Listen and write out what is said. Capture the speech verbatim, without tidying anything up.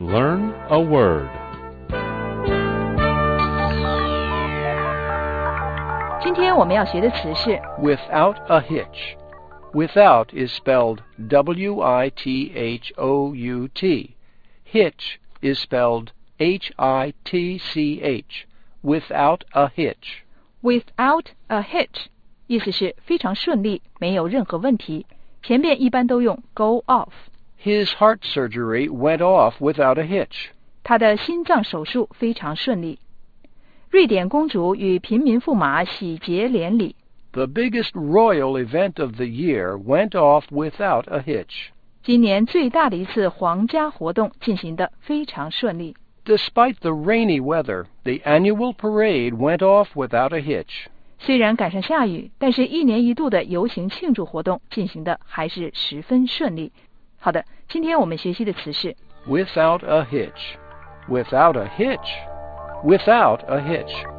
Learn a word. 今天我们要学的词是 without a hitch. Without is spelled W I T H O U T. Hitch is spelled H I T C H. Without a hitch. without a hitch 意思是非常顺利，没有任何问题，前面一般都用 go off。 His heart surgery went off without a hitch. 他的心脏手术非常顺利。瑞典公主与平民驸马喜结连理。 The biggest royal event of the year went off without a hitch. 今年最大的一次皇家活动进行得非常顺利。 Despite the rainy weather, the annual parade went off without a hitch. 虽然赶上下雨，但是一年一度的游行庆祝活动进行的还是十分顺利。好的，今天我们学习的词是 without a hitch. Without a hitch. Without a hitch.